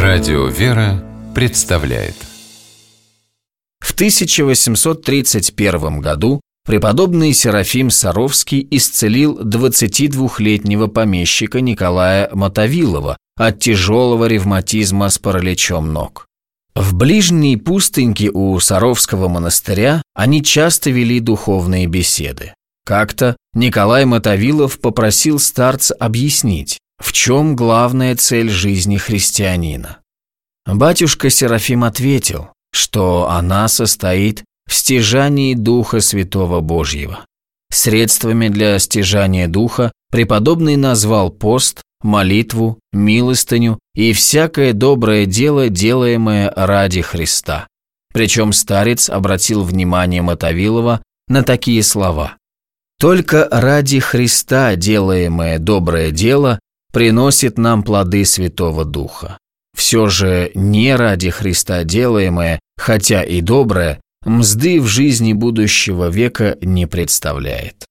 Радио «Вера» представляет. В 1831 году преподобный Серафим Саровский исцелил 22-летнего помещика Николая Мотовилова от тяжелого ревматизма с параличом ног. В ближней пустыньке у Саровского монастыря они часто вели духовные беседы. Как-то Николай Мотовилов попросил старца объяснить, в чем главная цель жизни христианина. Батюшка Серафим ответил, что она состоит в стяжании Духа Святого Божьего. Средствами для стяжания Духа преподобный назвал пост, молитву, милостыню и всякое доброе дело, делаемое ради Христа. Причем старец обратил внимание Мотовилова на такие слова: «Только ради Христа делаемое доброе дело приносит нам плоды Святого Духа. Все же не ради Христа делаемое, хотя и доброе, мзды в жизни будущего века не представляет».